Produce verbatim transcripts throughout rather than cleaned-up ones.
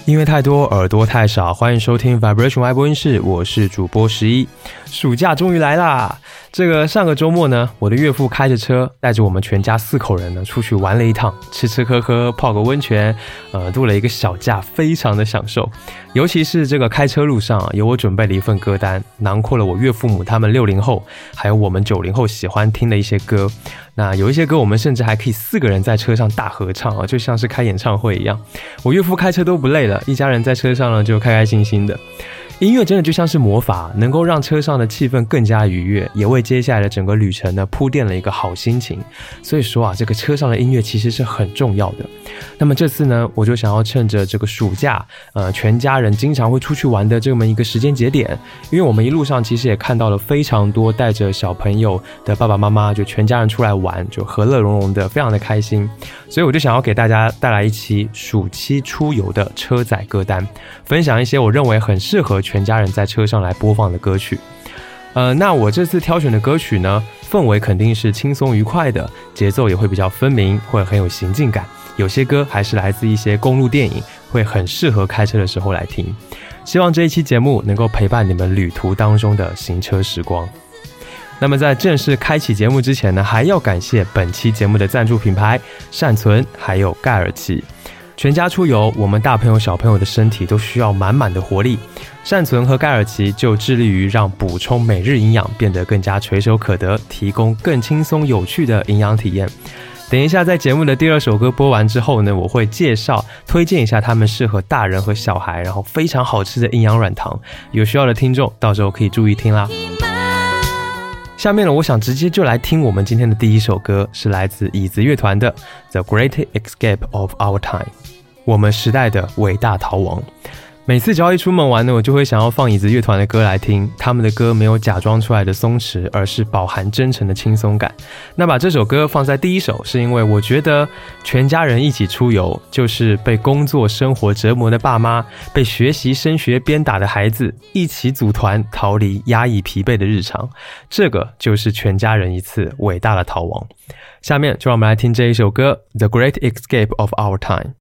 音乐太多，耳朵太少，欢迎收听 Vibration Y 播音室，我是主播十一。暑假终于来啦！这个上个周末呢，我的岳父开着车带着我们全家四口人呢出去玩了一趟，吃吃喝喝，泡个温泉，呃，度了一个小假，非常的享受。尤其是这个开车路上啊，有我准备了一份歌单，囊括了我岳父母他们六零后，还有我们九零后喜欢听的一些歌。那有一些歌我们甚至还可以四个人在车上大合唱啊，就像是开演唱会一样。我岳父开车都不累了，一家人在车上呢就开开心心的。音乐真的就像是魔法，能够让车上的气氛更加愉悦，也为接下来的整个旅程呢铺垫了一个好心情。所以说啊，这个车上的音乐其实是很重要的。那么这次呢，我就想要趁着这个暑假，呃，全家人经常会出去玩的这么一个时间节点，因为我们一路上其实也看到了非常多带着小朋友的爸爸妈妈，就全家人出来玩，就和乐融融的，非常的开心。所以我就想要给大家带来一期暑期出游的车载歌单，分享一些我认为很适合全家人在车上来播放的歌曲。呃，那我这次挑选的歌曲呢，氛围肯定是轻松愉快的，节奏也会比较分明，会很有行进感。有些歌还是来自一些公路电影，会很适合开车的时候来听。希望这一期节目能够陪伴你们旅途当中的行车时光。那么在正式开启节目之前呢，还要感谢本期节目的赞助品牌善存还有盖尔奇。全家出游，我们大朋友小朋友的身体都需要满满的活力，善存和盖尔奇就致力于让补充每日营养变得更加垂手可得，提供更轻松有趣的营养体验。等一下在节目的第二首歌播完之后呢，我会介绍推荐一下他们适合大人和小孩，然后非常好吃的营养软糖，有需要的听众到时候可以注意听啦。下面呢，我想直接就来听我们今天的第一首歌，是来自椅子乐团的 The Great Escape of Our Time， 我们时代的伟大逃亡。每次只要一出门玩呢，我就会想要放椅子乐团的歌来听，他们的歌没有假装出来的松弛，而是饱含真诚的轻松感。那把这首歌放在第一首，是因为我觉得全家人一起出游，就是被工作生活折磨的爸妈，被学习升学鞭打的孩子，一起组团逃离压抑疲惫的日常，这个就是全家人一次伟大的逃亡。下面就让我们来听这一首歌 The Great Escape of Our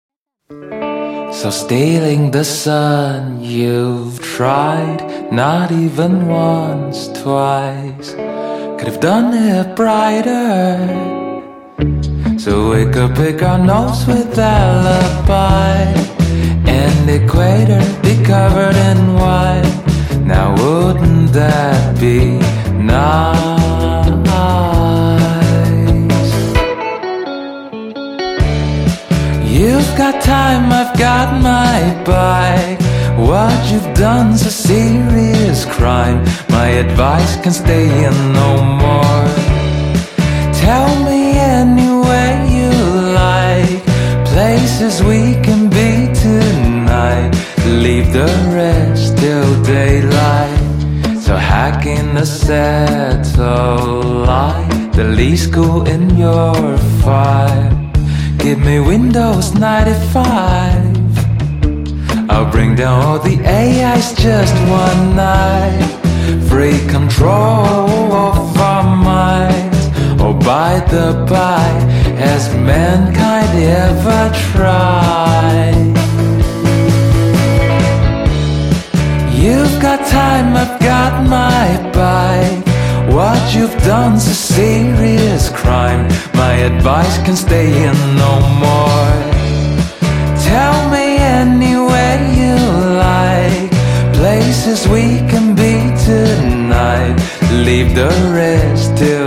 Time。So stealing the sun, you've tried, not even once, twice. Could have done it brighter. So we could pick our nose with alibi, and the equator be covered in white. Now wouldn't that be nice? You've got time, I've got my bike. What you've done's a serious crime. My advice can stay in no more. Tell me anywhere you like, places we can be tonight. Leave the rest till daylight. So hacking the satellite, the least cool in your file.Give me Windows ninety-five. I'll bring down all the A Is just one night. Free control of our minds. Oh, by the by, has mankind ever tried? You've got time, I've got my bike.What you've done's a serious crime. My advice can stay in no more. Tell me anywhere you like, places we can be tonight. Leave the rest till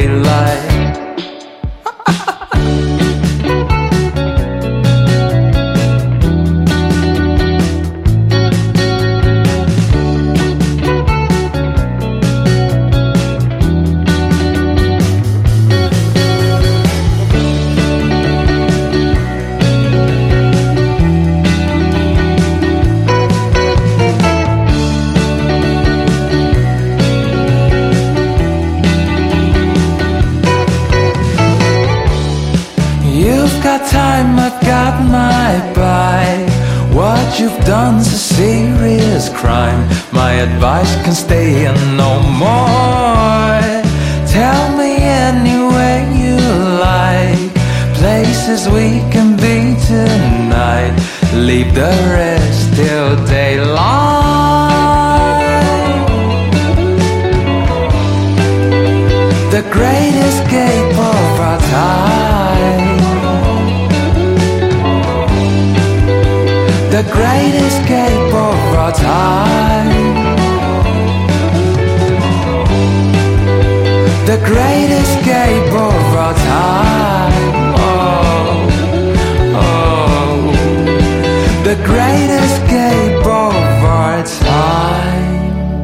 daylight.Time, I've got my bike. What you've done's a serious crime. My advice can stay in no more. Tell me anywhere you like, places we can be tonight. leave the rest till daylight. The great escape of our time. The great escape of our time. The great escape of our time. Oh, oh. The great escape of our time.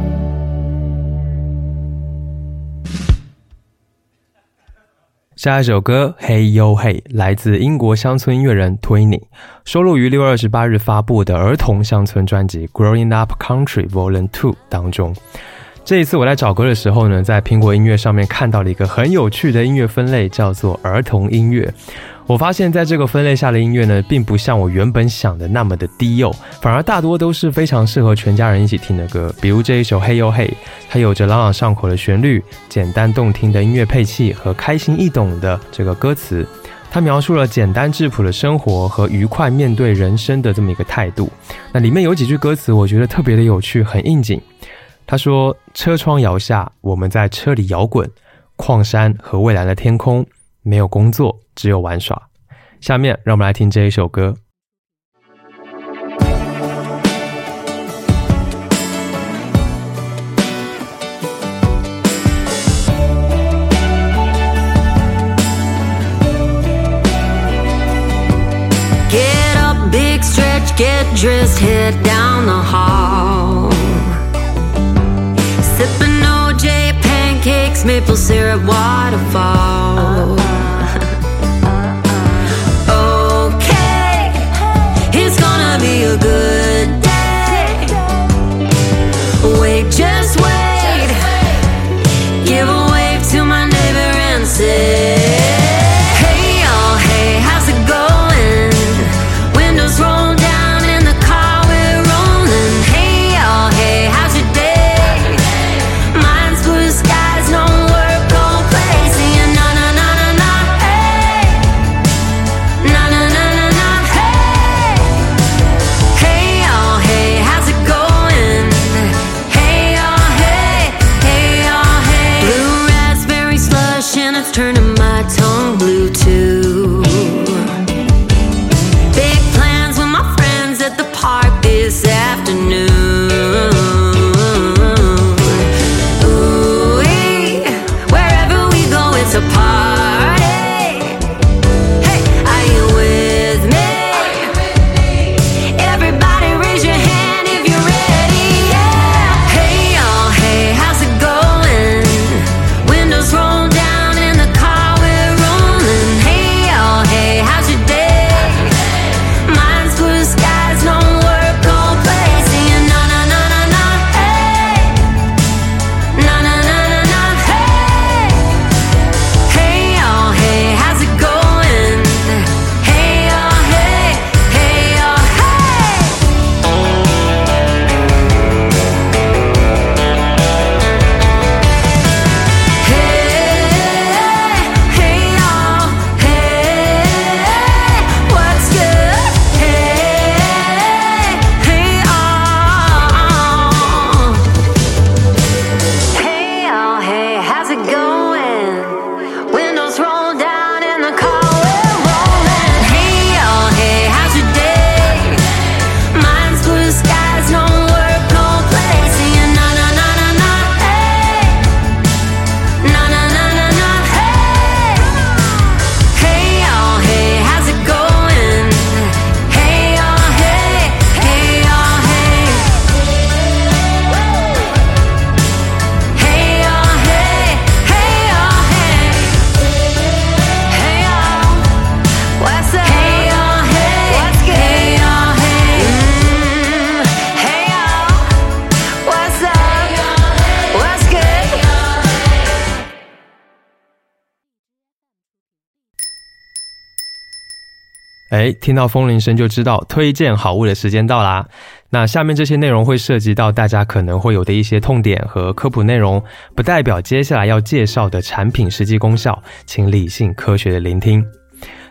下一首歌 Hey Yo Hey 来自英国乡村音乐人 Twinny， 收录于六月二十八日发布的儿童乡村专辑 Growing Up Country Volume 二当中。这一次我在找歌的时候呢，在苹果音乐上面看到了一个很有趣的音乐分类，叫做儿童音乐。我发现在这个分类下的音乐呢，并不像我原本想的那么的低幼，反而大多都是非常适合全家人一起听的歌。比如这一首 Hey Yo Hey， 它有着朗朗上口的旋律，简单动听的音乐配器和开心易懂的这个歌词。它描述了简单质朴的生活和愉快面对人生的这么一个态度。那里面有几句歌词我觉得特别的有趣，很应景。他说，车窗摇下，我们在车里摇滚，矿山和蔚蓝的天空，没有工作，只有玩耍。下面让我们来听这一首歌。 Get up, big stretch, get dressed, head down the hall. Sipping O J, pancakes, maple syrup, waterfall. Okay, it's gonna be a good day. Wait, just wait. Give a wave to my neighbor and say, hey y'all, hey, how's it going? Windows roll down in the car, we're rolling. Hey y'all, hey, how's your day? Mine's blue skies, no work, go play. Singing na na na na na, hey. Na na na na na, hey. Hey y'all, hey, how's it going? Hey y'all, hey, hey y'all, hey. Blue raspberry slush and it's turning my tongue blue too. Big plans with my friends at the park this afternoon. Ooh-wee, wherever we go, it's a party. Hey, are you with me? Everybody raise your hand if you're ready. Yeah. Hey y'all, hey, how's it going? Windows roll down in the car, we're rolling. Hey y'all, hey, how's your day? Mine's blue skies, no work, go play. Singing na na na na na, hey. Na na na na na, hey. Hey y'all, hey, how's it going? Hey y'all, hey, hey y'all, hey. Hey, hey y'all, hey, what's good? Hey, hey y'all. Hey y'all, hey, how's it going? Windows roll down in the car, we're rolling. Hey y'all, hey, how's your day? Mine's blue skies, no work, no play. Singing na na na na na, hey. Na na na na na, hey. Hey y'all, hey, how's it going? Hey y'all, hey, hey y'all, hey. Hey y'all, hey, hey y'all, hey. Hey y'all, what's up? Hey y'all, hey, what's good? Hey y'all, hey. Mm, hey y'all, what's up? What's good? 哎，听到风铃声就知道推荐好物的时间到啦。那下面这些内容会涉及到大家可能会有的一些痛点和科普内容，不代表接下来要介绍的产品实际功效，请理性科学的聆听。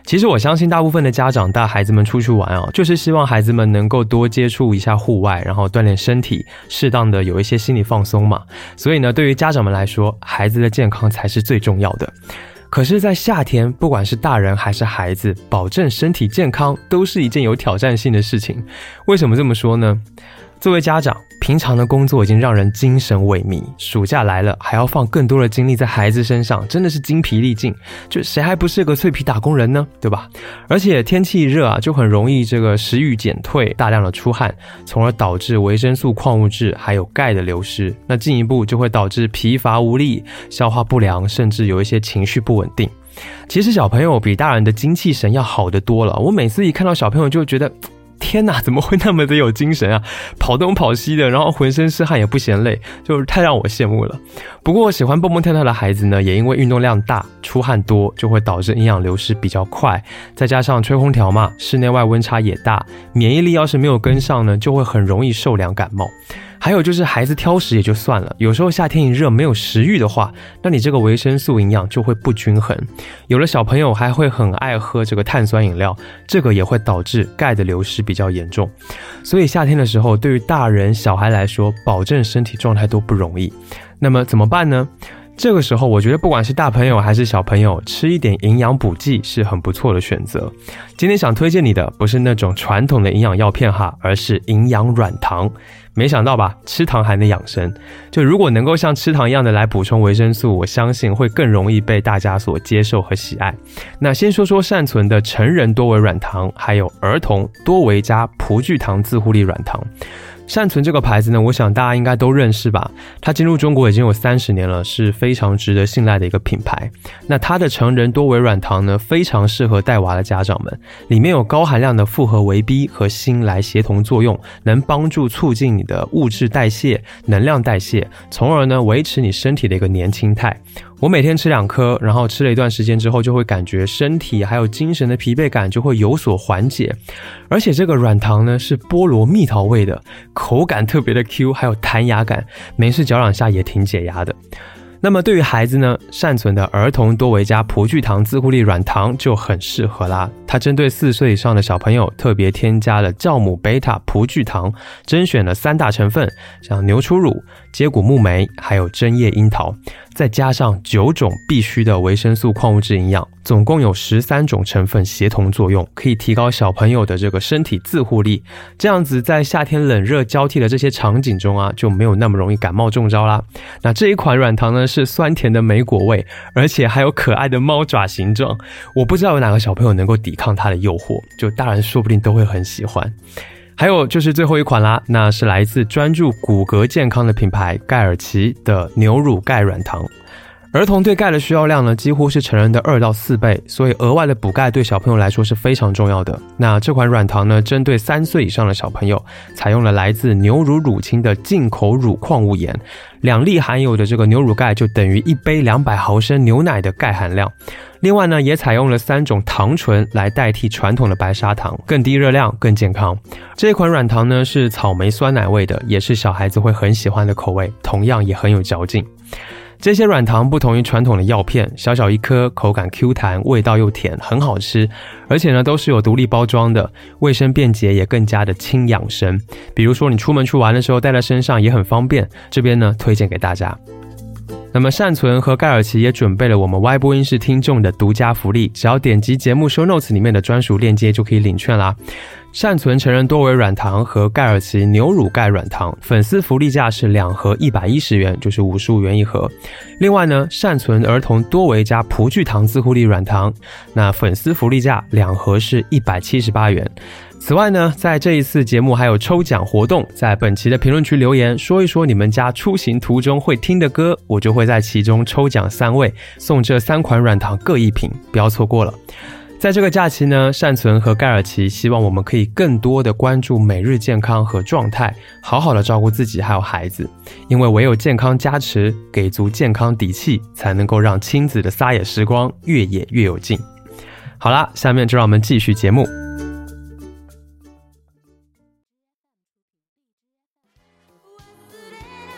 其实我相信大部分的家长带孩子们出去玩啊，就是希望孩子们能够多接触一下户外，然后锻炼身体，适当的有一些心理放松嘛。所以呢，对于家长们来说，孩子的健康才是最重要的。可是在夏天，不管是大人还是孩子，保证身体健康都是一件有挑战性的事情。为什么这么说呢？作为家长，平常的工作已经让人精神萎靡，暑假来了还要放更多的精力在孩子身上，真的是精疲力尽。就谁还不是个脆皮打工人呢，对吧？而且天气热啊，就很容易这个食欲减退，大量的出汗，从而导致维生素、矿物质还有钙的流失。那进一步就会导致疲乏无力、消化不良，甚至有一些情绪不稳定。其实小朋友比大人的精气神要好得多了，我每次一看到小朋友就觉得天哪，怎么会那么的有精神啊？跑东跑西的，然后浑身是汗也不嫌累，就是太让我羡慕了。不过喜欢蹦蹦跳跳的孩子呢，也因为运动量大、出汗多，就会导致营养流失比较快。再加上吹空调嘛，室内外温差也大，免疫力要是没有跟上呢，就会很容易受凉感冒。还有就是孩子挑食也就算了，有时候夏天一热没有食欲的话，那你这个维生素营养就会不均衡。有的小朋友还会很爱喝这个碳酸饮料，这个也会导致钙的流失比较严重。所以夏天的时候，对于大人小孩来说，保证身体状态都不容易。那么怎么办呢？这个时候我觉得不管是大朋友还是小朋友，吃一点营养补剂是很不错的选择。今天想推荐你的不是那种传统的营养药片哈，而是营养软糖。没想到吧，吃糖还能养生。就如果能够像吃糖一样的来补充维生素，我相信会更容易被大家所接受和喜爱。那先说说善存的成人多维软糖，还有儿童多维加葡聚糖自护力软糖。善存这个牌子呢，我想大家应该都认识吧，它进入中国已经有三十年了，是非常值得信赖的一个品牌。那它的成人多维软糖呢，非常适合带娃的家长们，里面有高含量的复合维 B 和锌来协同作用，能帮助促进你的物质代谢、能量代谢，从而呢维持你身体的一个年轻态。我每天吃两颗，然后吃了一段时间之后，就会感觉身体还有精神的疲惫感就会有所缓解。而且这个软糖呢是菠萝蜜桃味的，口感特别的 Q， 还有弹牙感，没事嚼两下也挺解压的。那么对于孩子呢，善存的儿童多维加葡聚糖自护力软糖就很适合啦。它针对四岁以上的小朋友特别添加了酵母贝塔葡聚糖，甄选了三大成分，像牛初乳、接骨木莓还有针叶樱桃，再加上九种必需的维生素矿物质营养，总共有十三种成分协同作用，可以提高小朋友的这个身体自护力。这样子在夏天冷热交替的这些场景中啊，就没有那么容易感冒中招啦。那这一款软糖呢是酸甜的莓果味，而且还有可爱的猫爪形状，我不知道有哪个小朋友能够抵抗它的诱惑，就大人说不定都会很喜欢。还有就是最后一款啦，那是来自专注骨骼健康的品牌盖尔奇的牛乳钙软糖。儿童对钙的需要量呢，几乎是成人的二到四倍，所以额外的补钙对小朋友来说是非常重要的。那这款软糖呢，针对三岁以上的小朋友，采用了来自牛乳乳清的进口乳矿物盐，两粒含有的这个牛乳钙就等于一杯两百毫升牛奶的钙含量。另外呢，也采用了三种糖醇来代替传统的白砂糖，更低热量，更健康。这款软糖呢是草莓酸奶味的，也是小孩子会很喜欢的口味，同样也很有嚼劲。这些软糖不同于传统的药片，小小一颗，口感 Q 弹，味道又甜，很好吃，而且呢都是有独立包装的，卫生便捷，也更加的轻养生。比如说你出门去玩的时候带在身上也很方便，这边呢推荐给大家。那么善存和盖尔奇也准备了我们 Y 播音室听众的独家福利，只要点击节目 show notes 里面的专属链接就可以领券啦。善存成人多维软糖和盖尔奇牛乳钙软糖，粉丝福利价是两盒一百一十元，就是五十五元一盒。另外呢，善存儿童多维加葡聚糖自护力软糖，那粉丝福利价两盒是一百七十八元。此外呢，在这一次节目还有抽奖活动，在本期的评论区留言说一说你们家出行途中会听的歌，我就会在其中抽奖三位，送这三款软糖各一瓶，不要错过了。在这个假期呢，善存和盖尔奇希望我们可以更多的关注每日健康和状态，好好的照顾自己还有孩子，因为唯有健康加持，给足健康底气，才能够让亲子的撒野时光越野越有劲。好啦，下面就让我们继续节目。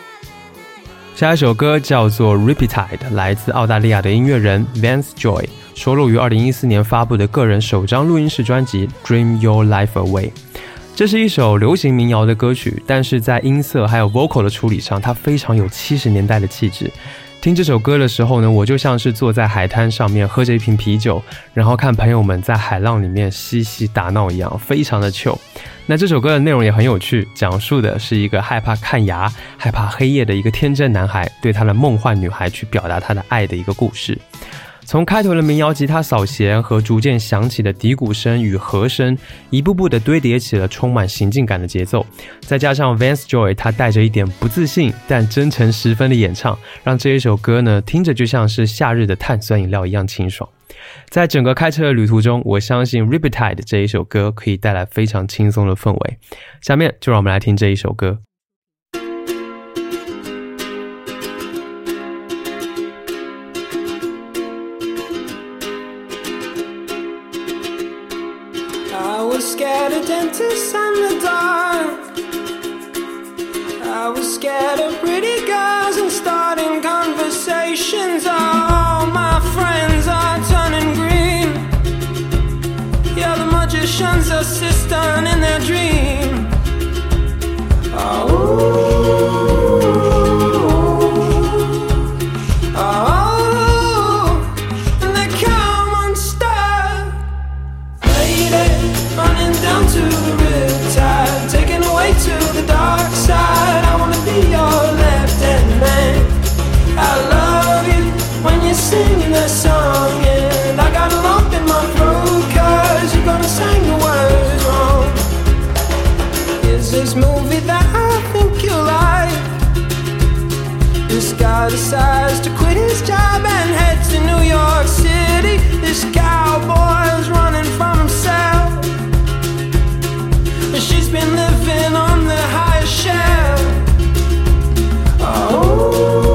下一首歌叫做 Riptide， 来自澳大利亚的音乐人 Vance Joy， 收录于二零一四年发布的个人首张录音室专辑 Dream Your Life Away。这是一首流行民谣的歌曲，但是在音色还有 vocal 的处理上，它非常有七十年代的气质。听这首歌的时候呢，我就像是坐在海滩上面喝着一瓶啤酒，然后看朋友们在海浪里面嬉戏打闹一样，非常的 chill。 那这首歌的内容也很有趣，讲述的是一个害怕看牙害怕黑夜的一个天真男孩对他的梦幻女孩去表达他的爱的一个故事。从开头的民谣吉他扫弦和逐渐响起的笛鼓声与和声，一步步的堆叠起了充满行进感的节奏，再加上 Vance Joy 他带着一点不自信但真诚十分的演唱，让这一首歌呢听着就像是夏日的碳酸饮料一样清爽。在整个开车的旅途中，我相信 Riptide 这一首歌可以带来非常轻松的氛围。下面就让我们来听这一首歌。 I was scared of dentists and the dark. I was scared of pretty girls and starting conversations. All my friends are turning green. Yeah, the magician's assistant in their dream. Oh. To the riptide, taken away to the dark side. I wanna be your left-hand man. I love you when you're singing that song, and I got a lump in my throat 'cause you're gonna sing the words wrong. Here's this movie that I think you'll like. This guy decides to quit his job and head to New York City. This cowboy's running from himself. She's been living on the higher shelf. Oh,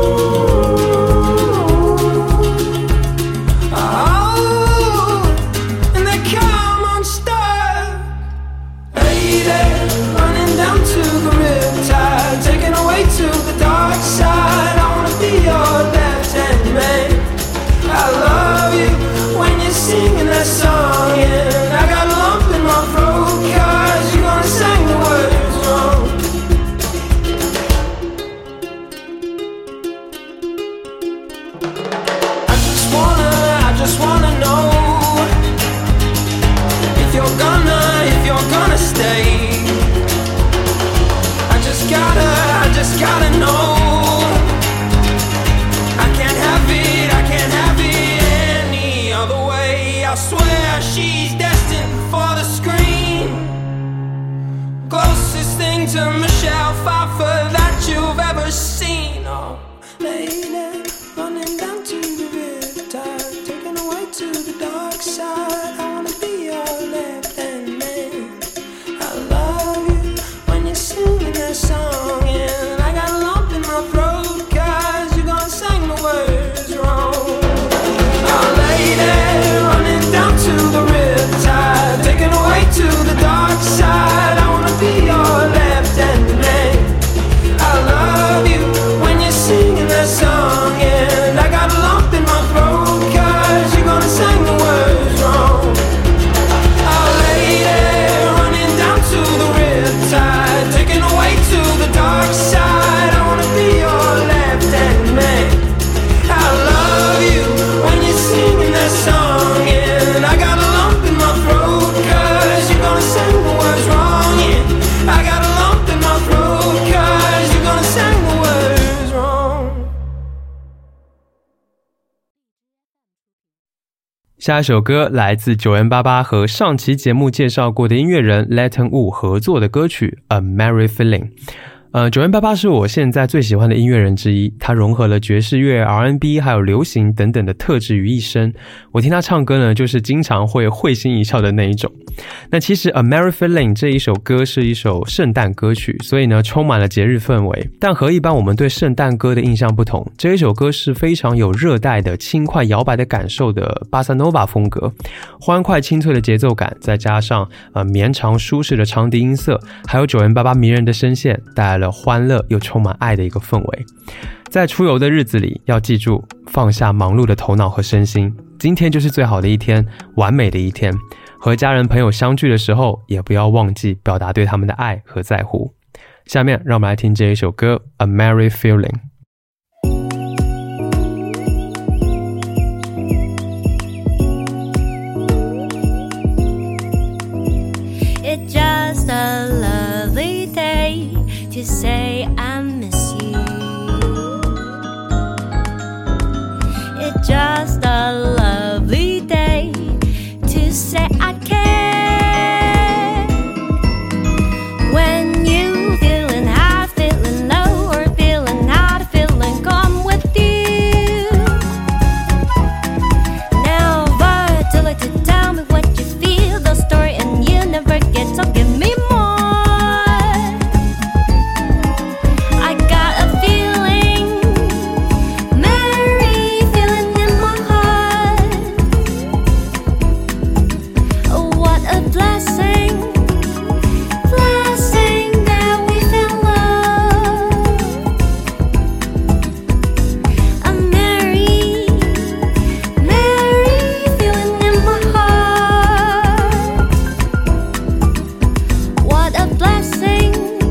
oh, and they come unstuck. Lady, running down to the riptide, taken away to the dark side. I wanna be your left-hand man. I love you when you're singing that song, and I got a lump in my throat 'cause you sang the words wrong. I just wanna, I just wanna know if you're gonna, if you're gonna stay. I just gotta, I just gotta know. I can't have it, I can't have it any other way. I swear she's destined for the screen. Closest thing to Michelle Pfeiffer that you've ever seen. Oh, lady, running down to the riptide, taken away to the dark side. I wanna be your left-hand man. I love you when you're singing that song, and I got a lump in my throat 'cause you're gonna sing the words wrong. Oh, lady, running down to the riptide, taken away to the dark side. I wanna be your left-hand man. I love you when you're singing that song, and I got a lump in my throat 'cause you're gonna sing the words wrong. Oh, lady, running down to the riptide, taken away to the dark side. I wanna be your left-hand man. I love you when you're singing that song, and I got a lump in my throat 'cause you're gonna sing the words wrong. Yeah, I got a lump in my throat 'cause you're gonna sing the words wrong. 下一首歌来自九 N 八八和上期节目介绍过的音乐人 Latin Wu 合作的歌曲 A Merry Feeling。呃，九 N 八八是我现在最喜欢的音乐人之一，他融合了爵士乐、R and B 还有流行等等的特质于一身。我听他唱歌呢，就是经常会会心一笑的那一种。那其实 A Merry Feeling 这一首歌是一首圣诞歌曲，所以呢充满了节日氛围。但和一般我们对圣诞歌的印象不同，这一首歌是非常有热带的轻快摇摆的感受的巴萨诺瓦风格，欢快清脆的节奏感，再加上呃绵长舒适的长笛音色，还有九 N 八八迷人的声线，带来了欢乐又充满爱的一个氛围。在出游的日子里，要记住放下忙碌的头脑和身心， 今天就是最好的一天，完美的一天。和家人朋友相聚的时候，也不要忘记表达对他们的愛和在乎。下面让我們來聽這一首歌 A Merry Feeling。 It's just a lovely day to say I miss you. It's just a lovely day to say I care. When you feeling high, feeling low, or feeling hot, feeling calm with you. Now Violet to tell me what you feel, the story and you never get, so give me more. I got a feeling, merry feeling in my heart. Oh, what a blessing, blessing that we found love. A merry, merry feeling in my heart. What a blessing,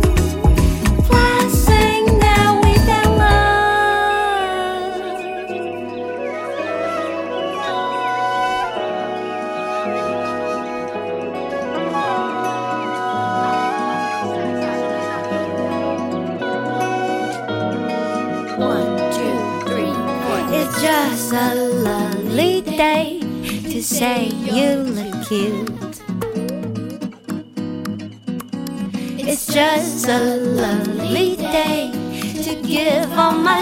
blessing that we found love. One, two, three, four. It's just a lovely day to say you look cute. It's just a lovely day to give all my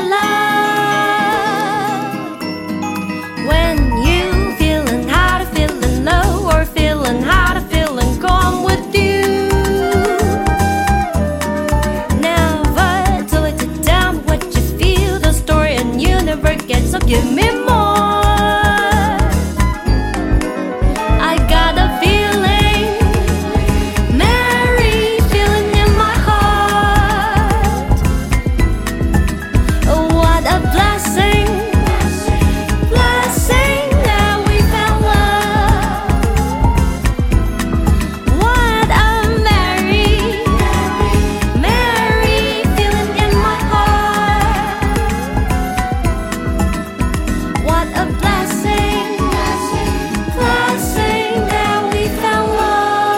love. When you feeling hot, feeling low, or feeling hot, feeling calm with you. Now Violet to tell me what you feel, the story and you never get, so give me more. I got a feeling, merry feeling in my heart. Oh, what a blessing, blessing that we found love. What a merry, merry feeling in my heart. What a blessing, blessing that we found love.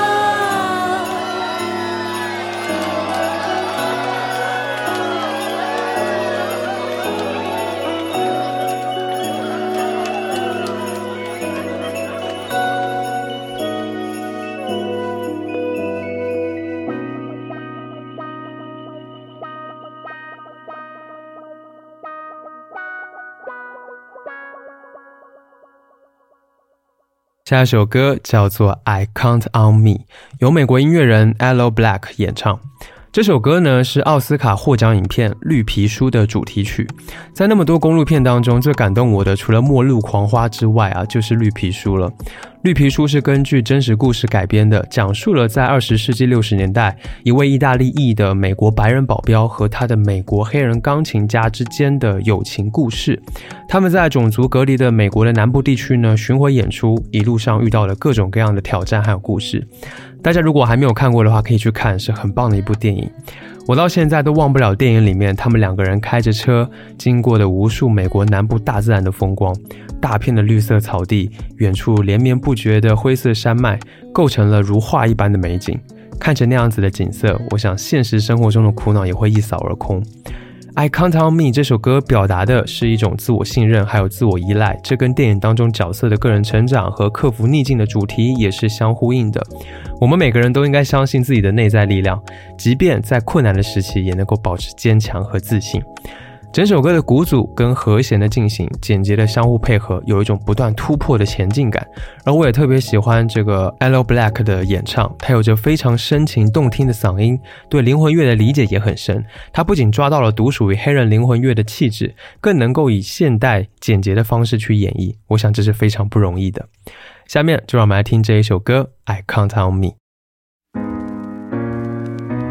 下一首歌叫做 I Count on Me， 由美国音乐人 Aloe Blacc 演唱。这首歌呢是奥斯卡获奖影片《绿皮书》的主题曲。在那么多公路片当中，最感动我的除了《末路狂花》之外啊，就是《绿皮书》了。《绿皮书》是根据真实故事改编的，讲述了在二十世纪六十年代，一位意大利裔的美国白人保镖和他的美国黑人钢琴家之间的友情故事。他们在种族隔离的美国的南部地区呢巡回演出，一路上遇到了各种各样的挑战还有故事。大家如果还没有看过的话，可以去看，是很棒的一部电影。我到现在都忘不了电影里面他们两个人开着车经过的无数美国南部大自然的风光，大片的绿色草地，远处连绵不绝的灰色山脉，构成了如画一般的美景。看着那样子的景色，我想现实生活中的苦恼也会一扫而空。I Count on Me 这首歌表达的是一种自我信任还有自我依赖，这跟电影当中角色的个人成长和克服逆境的主题也是相呼应的。我们每个人都应该相信自己的内在力量，即便在困难的时期也能够保持坚强和自信。整首歌的鼓组跟和弦的进行，简洁的相互配合，有一种不断突破的前进感。而我也特别喜欢这个 Aloe Blacc 的演唱，他有着非常深情动听的嗓音，对灵魂乐的理解也很深。他不仅抓到了独属于黑人灵魂乐的气质，更能够以现代简洁的方式去演绎，我想这是非常不容易的。下面就让我们来听这一首歌 I Count on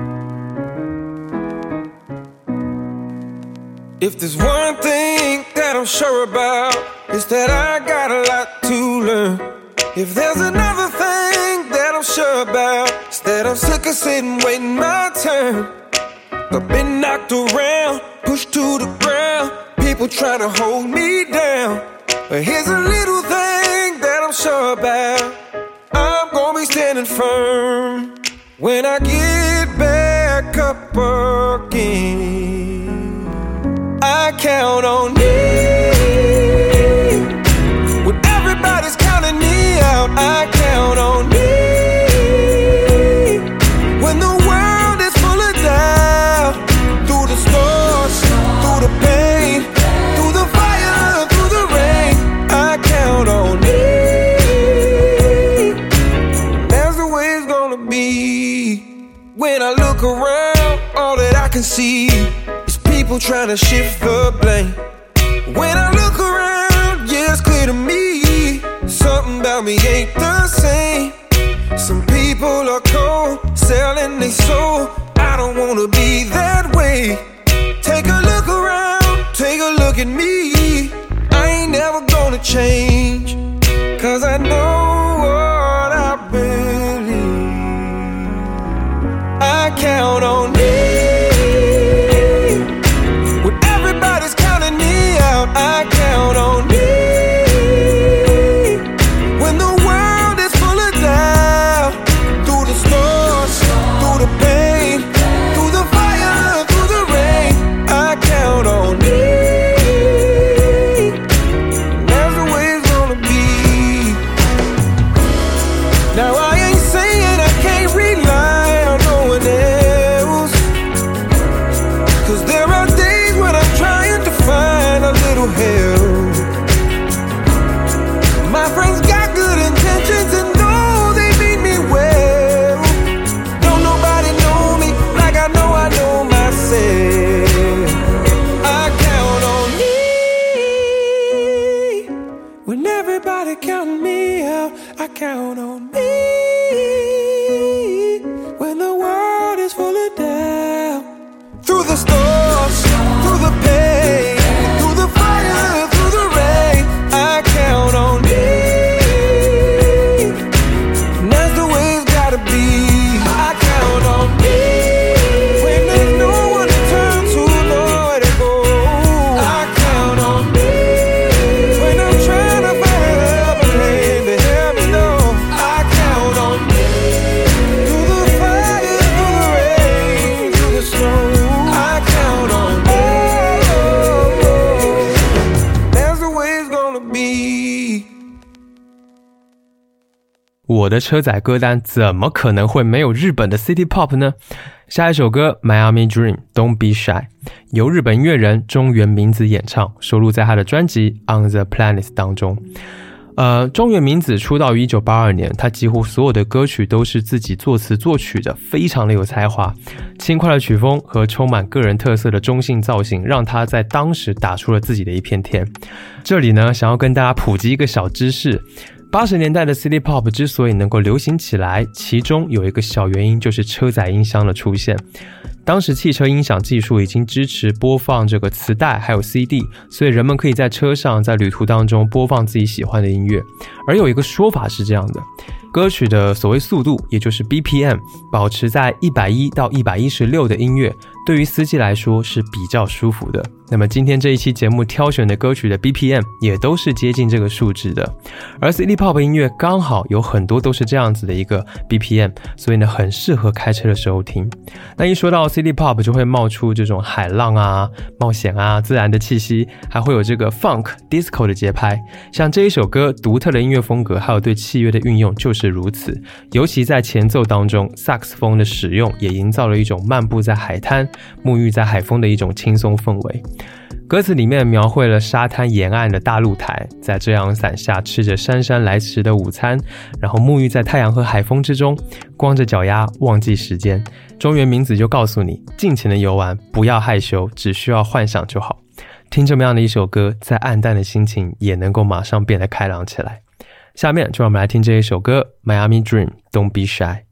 Me。If there's one thing that that I'm sure about is that I got a lot to learn. If there's another thing that I'm sure about, it's that I'm sick of sitting waiting my turn. I've been knocked around, pushed to the ground, people trying to hold me down. But here's a little thing that I'm sure about, I'm gonna be standing firm when I get back up again. I count on me when everybody's counting me out. I count on me when the world is full of doubt. Through the storms, through the pain, through the fire, through the rain, I count on me. That's the way it's gonna be. When I look around, all that I can see is people trying to shift the blame. When I look around, yeah, it's clear to me, something about me ain't the same. Some people are cold, selling their soul. I don't wanna be that way. Take a look around, take a look at me. I ain't never gonna change, cause I know what I believe. I count on me when everybody's counting me out. I count on me when the world is full of doubt. Through the storms, through the pain, through the fire, through the rain, I count on me. That's the way it's gonna be. Now I ain't saying I can't rely on no one else, cause there are days when I'm trying to find a little help. My friends got good intentions and know they mean me well. Don't nobody know me like I know I know myself. I count on me when everybody counting me out. I count on me when the world is full of doubt. Through the storms, through the pain, through the fire, through the rain, I count on me. And that's the way it's gotta be. I count on me when there's no one to turn to, nowhere to go. I count on me when I'm trying to find a helping hand to help me know. I count on me through the fire, through the rain, through the snow. I count on me. That's the way it's gonna be. 我的车载歌单怎么可能会没有日本的 City Pop 呢？下一首歌 Miami Dream Don't Be Shy 由日本音乐人中原明子演唱，收录在他的专辑 On the Planet 当中。呃，中原明子出道于一九八二年，他几乎所有的歌曲都是自己作词作曲的，非常的有才华。轻快的曲风和充满个人特色的中性造型，让他在当时打出了自己的一片天。这里呢，想要跟大家普及一个小知识。八十年代的 City Pop 之所以能够流行起来，其中有一个小原因就是车载音箱的出现。当时汽车音响技术已经支持播放这个磁带还有 C D， 所以人们可以在车上在旅途当中播放自己喜欢的音乐。而有一个说法是这样的，歌曲的所谓速度也就是 B P M 保持在一百一到一百一十六的音乐对于司机来说是比较舒服的。那么今天这一期节目挑选的歌曲的 B P M 也都是接近这个数值的，而 City Pop 音乐刚好有很多都是这样子的一个 B P M， 所以呢很适合开车的时候听。那一说到 City Pop 就会冒出这种海浪啊、冒险啊、自然的气息，还会有这个 Funk Disco 的节拍。像这一首歌独特的音乐风格还有对器乐的运用就是如此，尤其在前奏当中萨克斯风的使用也营造了一种漫步在海滩、沐浴在海风的一种轻松氛围。歌词里面描绘了沙滩沿岸的大露台，在遮阳伞下吃着姗姗来迟的午餐，然后沐浴在太阳和海风之中，光着脚丫忘记时间。中原明子就告诉你，尽情的游玩，不要害羞，只需要幻想就好。听这么样的一首歌，在暗淡的心情也能够马上变得开朗起来。下面就让我们来听这一首歌 Miami Dream Don't Be Shy。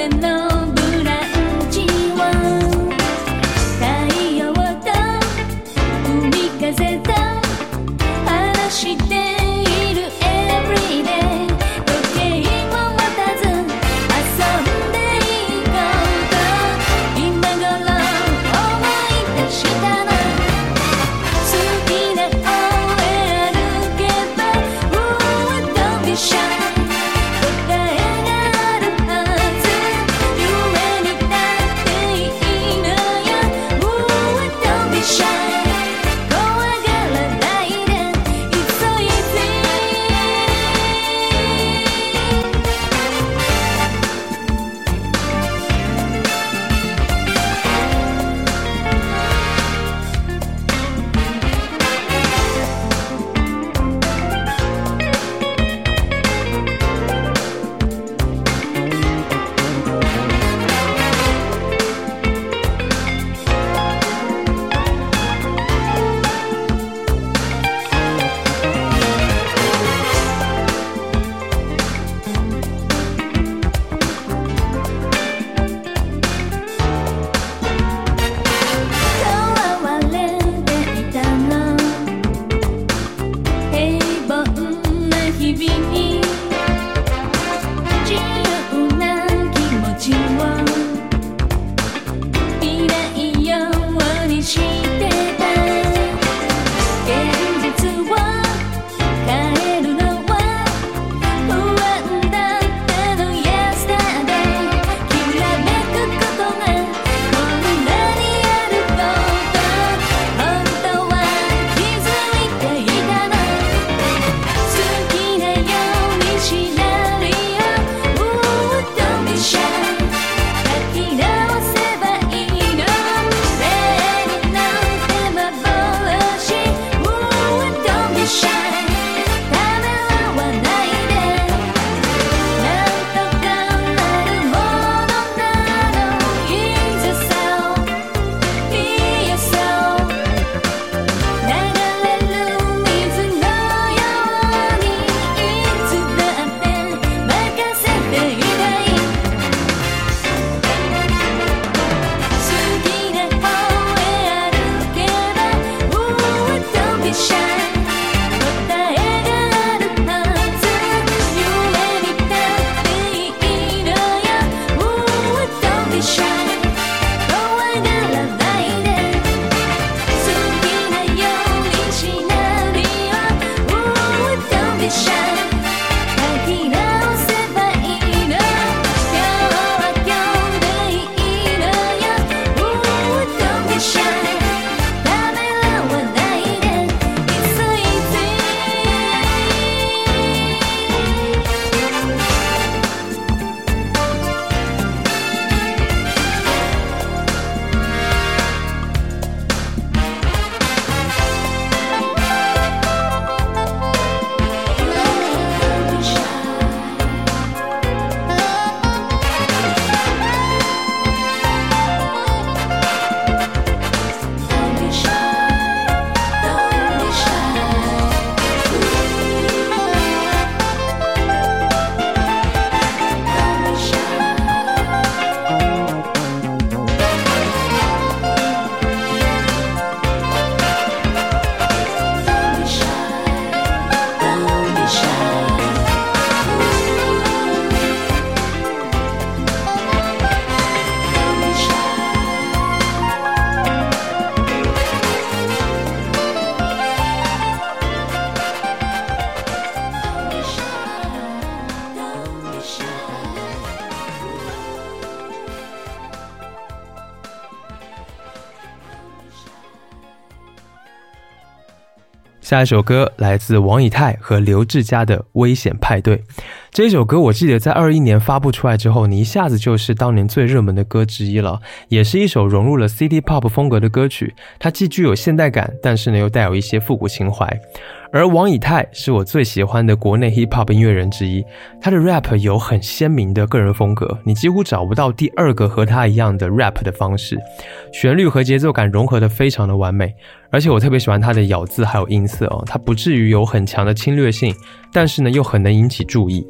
下一首歌来自王以太和刘志佳的《危险派对》。这首歌我记得在二一年发布出来之后，你一下子就是当年最热门的歌之一了，也是一首融入了 City Pop 风格的歌曲。它既具有现代感，但是呢又带有一些复古情怀。而王以太是我最喜欢的国内 hip hop 音乐人之一，他的 rap 有很鲜明的个人风格，你几乎找不到第二个和他一样的 rap 的方式，旋律和节奏感融合得非常的完美。而且我特别喜欢他的咬字还有音色哦，他不至于有很强的侵略性，但是呢又很能引起注意。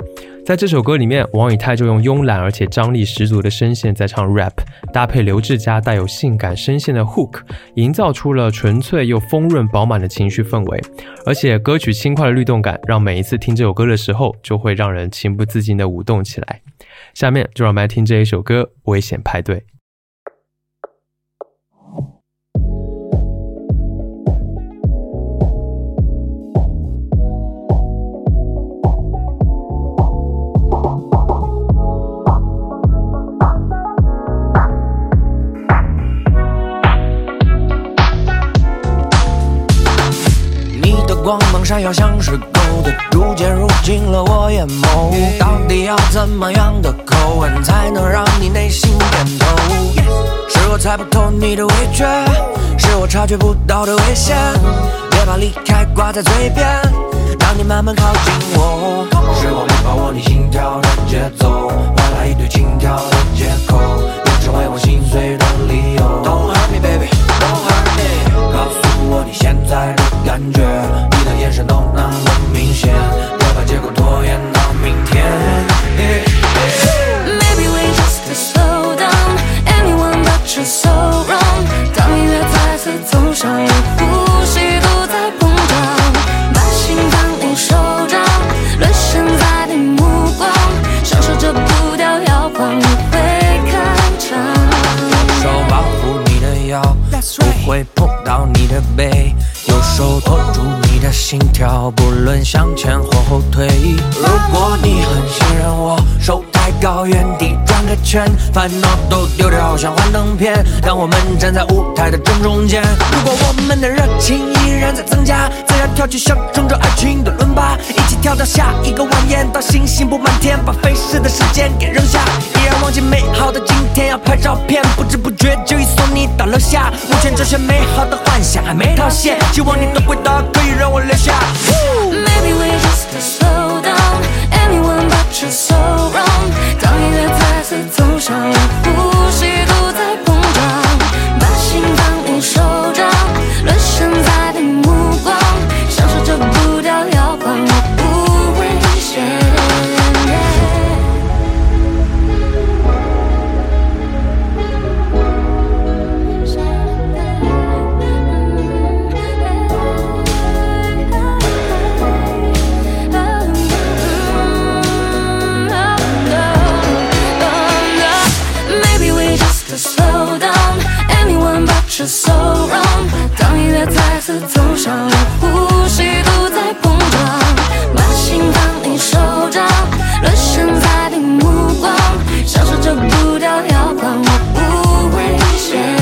在这首歌里面，王以太就用慵懒而且张力十足的声线在唱 rap， 搭配刘志佳带有性感声线的 hook， 营造出了纯粹又丰润饱满的情绪氛围。而且歌曲轻快的律动感，让每一次听这首歌的时候，就会让人情不自禁的舞动起来。下面就让我们来听这一首歌《危险派对》。 光芒闪耀像是狗的，逐渐入进了我眼眸。到底要怎么样的口吻才能让你内心点头？是我猜不透你的味觉，是我察觉不到的危险。别把离开挂在嘴边，让你慢慢靠近我。是我没把握你心跳的节奏，换来一堆轻佻的借口，变成为我心碎的理由。Don't hurt me baby, don't hurt me， 告诉我你现在的感觉，你的眼神都那么明显，别把结果拖延到明天。 Maybe we just slow down, anyone but you're so wrong。当音乐再次走上了呼吸都在膨胀，把心放你手掌，沦陷在你目光，享受这步调摇晃，我会看场。 右手保护你的腰，不会碰到你的背，右手托住你的心跳，不论向前或后退。如果你很信任我，手抬高原地转个圈，烦恼都丢掉像幻灯片，当我们站在舞台的正中间。如果我们的热情依然在增加，自然跳起象征着爱情的伦巴，一起跳到下一个晚宴，到星星布满天，把飞逝的时间给扔下，依然忘记美好的今天，要拍照片，不知不觉就已送你到楼下。目前这些美好的幻想还没套现，希望你的回答可以让我留下。 Maybe we just slow down, anyone but you're so wrong。 当音乐再次走上了呼吸都在膨胀，把心放你手掌，沦陷在你目光，享受这步调摇晃，我不危险。Slow down, anyone but you're so wrong。 当音乐再次走上了呼吸都在膨胀，把心放你手掌，沦陷在你目光，享受这步调摇晃，我不危险。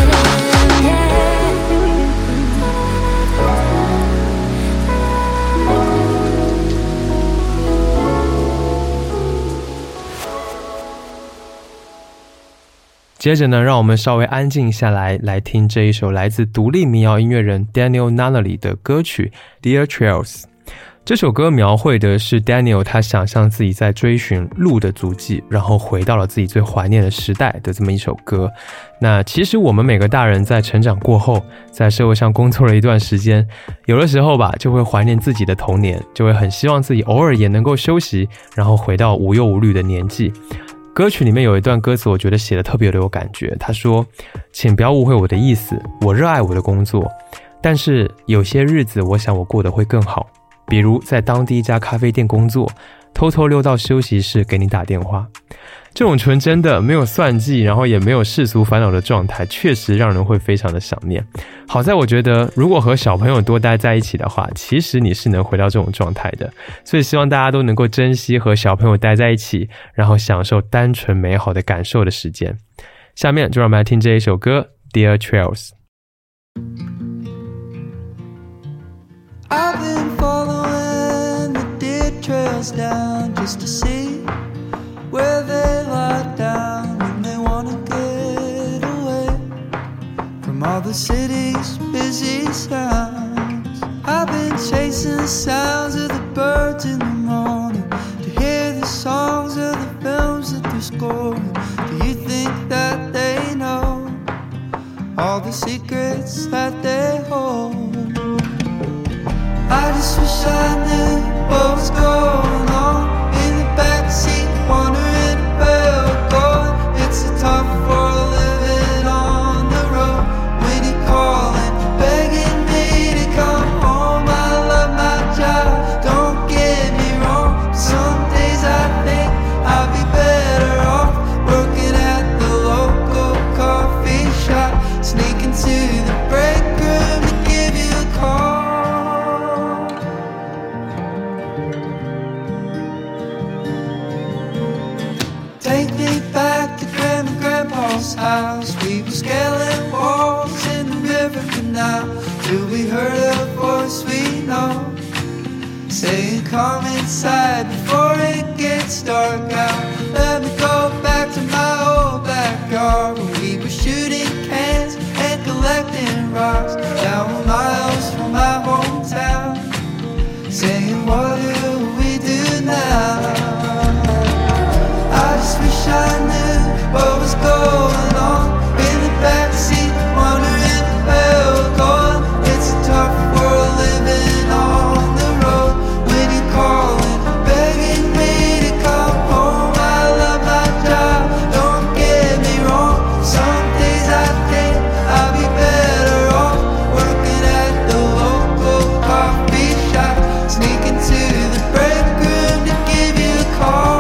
接着呢，让我们稍微安静下来，来听这一首来自独立民谣音乐人 Daniel Nunley 的歌曲 Dear Trails。 这首歌描绘的是 Daniel 他想象自己在追寻路的足迹，然后回到了自己最怀念的时代的这么一首歌。那其实我们每个大人在成长过后，在社会上工作了一段时间，有的时候吧就会怀念自己的童年，就会很希望自己偶尔也能够休息，然后回到无忧无虑的年纪。歌曲里面有一段歌词我觉得写得特别的有感觉，他说，请不要误会我的意思，我热爱我的工作，但是有些日子我想我过得会更好，比如在当地一家咖啡店工作，偷偷溜到休息室给你打电话。这种纯真的没有算计，然后也没有世俗烦恼的状态，确实让人会非常的想念。好在我觉得如果和小朋友多待在一起的话，其实你是能回到这种状态的，所以希望大家都能够珍惜和小朋友待在一起，然后享受单纯美好的感受的时间。下面就让我们来听这一首歌 Dear Trails。 I've been following the deer trails down just to see where they lie down when they want to get away from all the city's busy sounds. I've been chasing the sounds of the birds in the morning to hear the songs of the films that they're scoring. Do you think that they know all the secrets that they hold? I just wish I knew what was going on in the backseat house. We were scaling walls in the river canal till we heard a voice we know saying, come inside before it gets dark out. Let me go back to my old backyard where we were shooting cans and collecting rocks. Now we're miles from my hometown, saying, what do we do now? I just wish I knew what was going on in the backseat, wondering where we're going. It's a tough world living on the road. When you're calling, begging me to come home. I love my job, don't get me wrong. Some days I think I'll be better off working at the local coffee shop, sneaking to the break room to give you a call.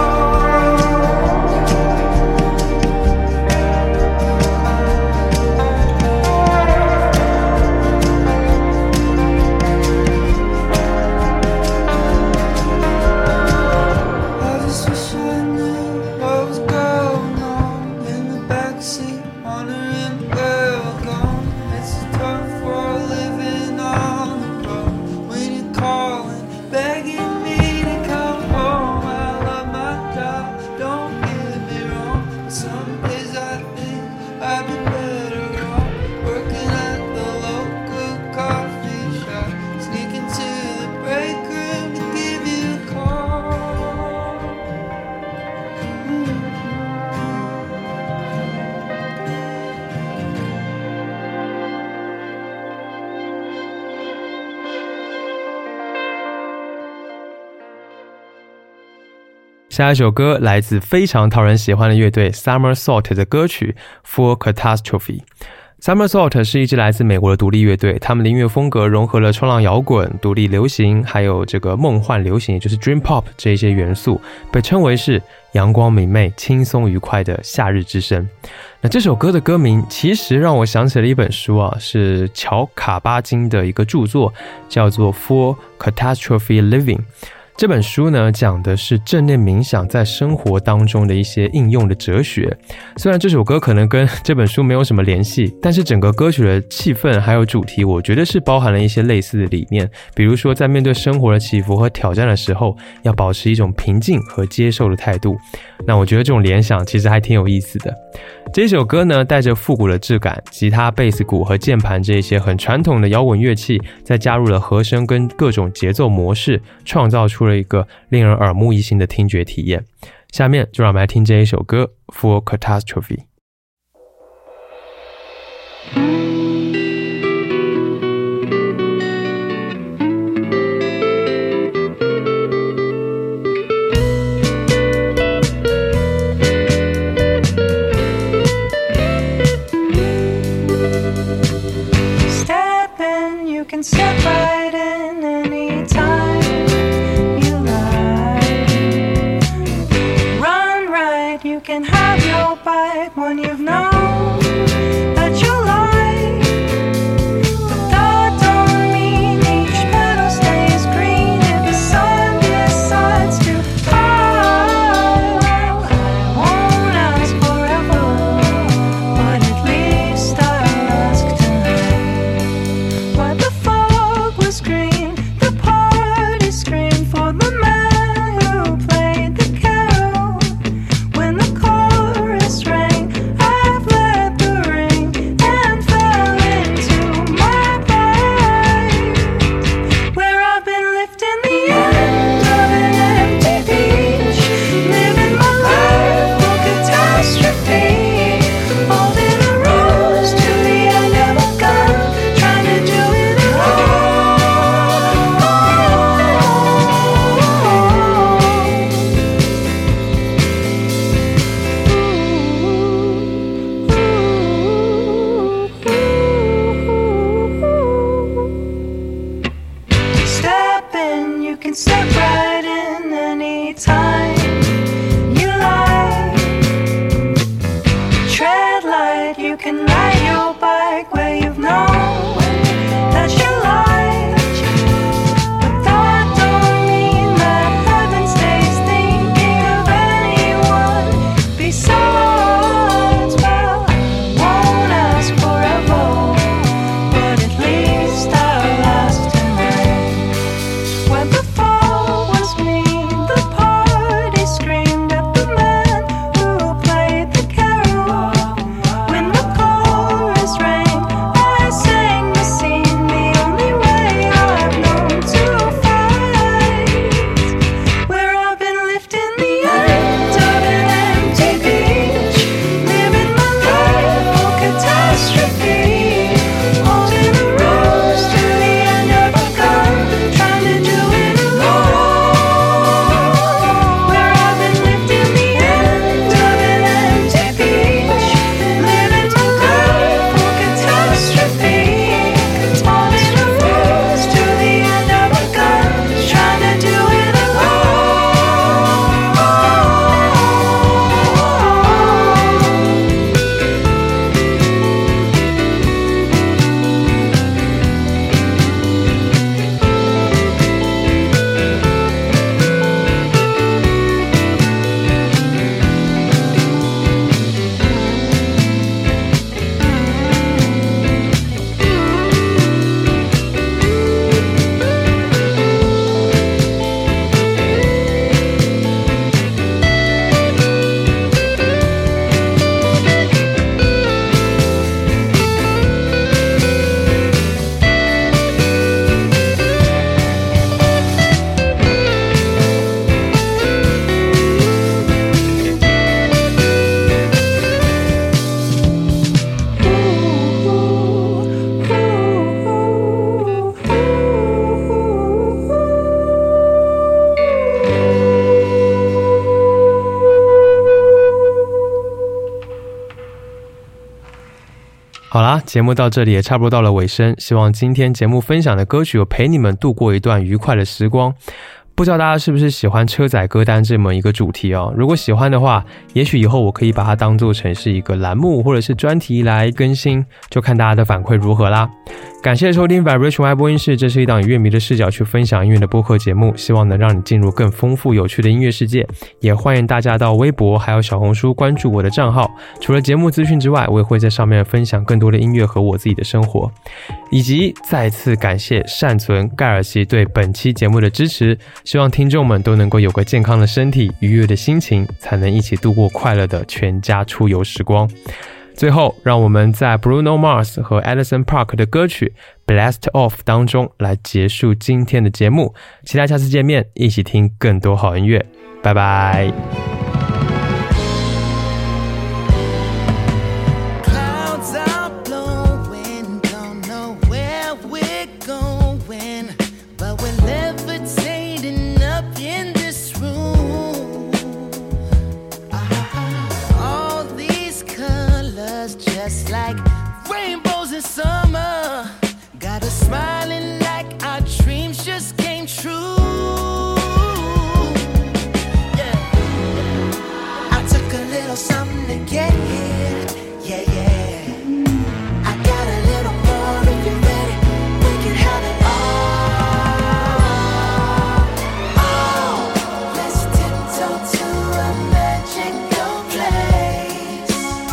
下一首歌来自非常讨人喜欢的乐队 Somersault 的歌曲 For Catastrophe。Somersault 是一支来自美国的独立乐队，他们的音乐风格融合了冲浪摇滚、独立流行还有这个梦幻流行，也就是 Dream Pop 这一些元素，被称为是阳光明媚、轻松愉快的夏日之声。那这首歌的歌名其实让我想起了一本书啊，是乔卡巴金的一个著作，叫做 For Catastrophe Living。这本书呢，讲的是正念冥想在生活当中的一些应用的哲学。虽然这首歌可能跟这本书没有什么联系，但是整个歌曲的气氛还有主题，我觉得是包含了一些类似的理念。比如说，在面对生活的起伏和挑战的时候，要保持一种平静和接受的态度。那我觉得这种联想其实还挺有意思的。这首歌呢，带着复古的质感，吉他、贝斯、鼓和键盘这些很传统的摇滚乐器，再加入了和声跟各种节奏模式，创造出了一个令人耳目一新的听觉体验。下面就让我们来听这一首歌 For Catastrophe。Step in, you can step right in anytime you like. Run right, you can have your bite when you've known that you like. But that don't mean each petal stays green if the sun decides to fall. I won't ask forever, but at least I'll ask tonight. But the fog was green, the party screamed for the man who played the carol. When the chorus rang, I've let 好啦，节目到这里也差不多到了尾声，希望今天节目分享的歌曲有陪你们度过一段愉快的时光。不知道大家是不是喜欢车载歌单这么一个主题哦？如果喜欢的话，也许以后我可以把它当做成是一个栏目或者是专题来更新，就看大家的反馈如何啦。感谢收听 Vibration Y 播音室，这是一档以乐迷的视角去分享音乐的播客节目，希望能让你进入更丰富有趣的音乐世界。也欢迎大家到微博还有小红书关注我的账号，除了节目资讯之外，我也会在上面分享更多的音乐和我自己的生活。以及再次感谢善存盖尔奇对本期节目的支持，希望听众们都能够有个健康的身体，愉悦的心情，才能一起度过快乐的全家出游时光。最后，让我们在 Bruno Mars 和 Anderson Paak 的歌曲 Blast Off 当中来结束今天的节目，期待下次见面，一起听更多好音乐，拜拜。 Just like rainbows in summer, got us smiling like our dreams just came true. Yeah, I took a little something to get here. Yeah, yeah, I got a little more if you're ready. We can have it all. Oh, let's tiptoe to a magical place.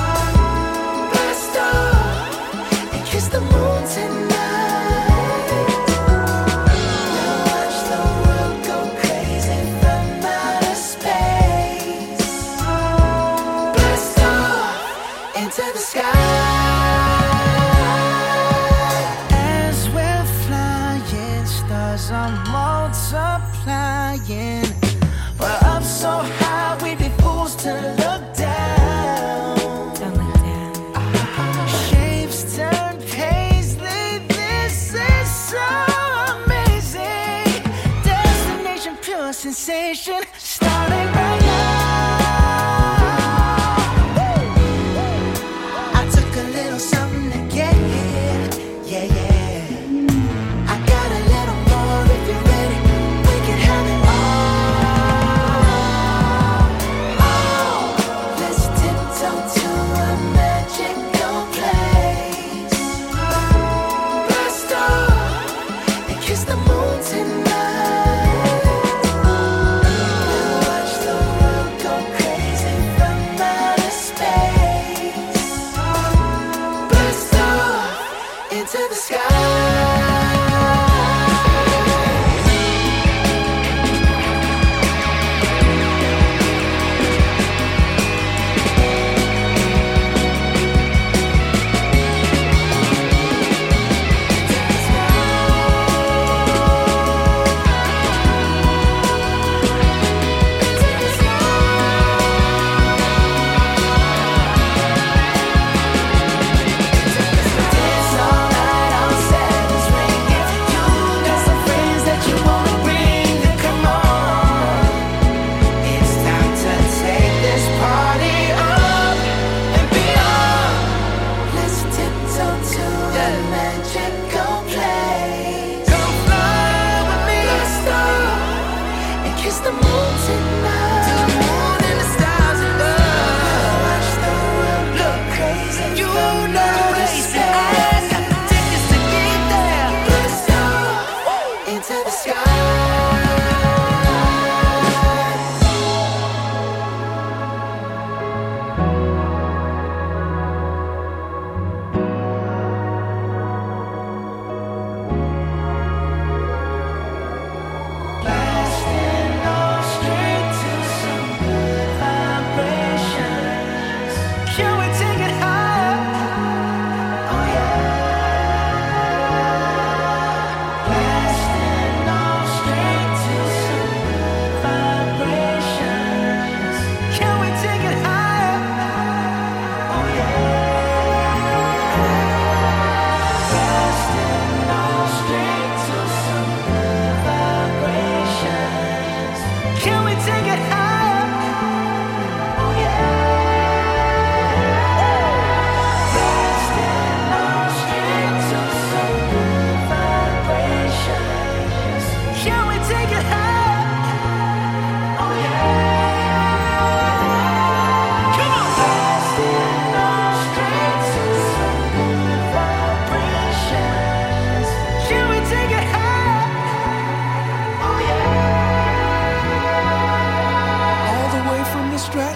Kiss the moon tonight. We'll watch the world go crazy from outer space. Blast off into the sky. As we're flying, stars are multiplying. We're up so high, we'd be fools to look down. Don't look down. Shapes turn paisley, this is so amazing. Destination, pure sensation, starting right now. I took a little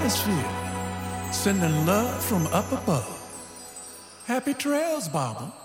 atmosphere, sending love from up above. Happy trails, Baba.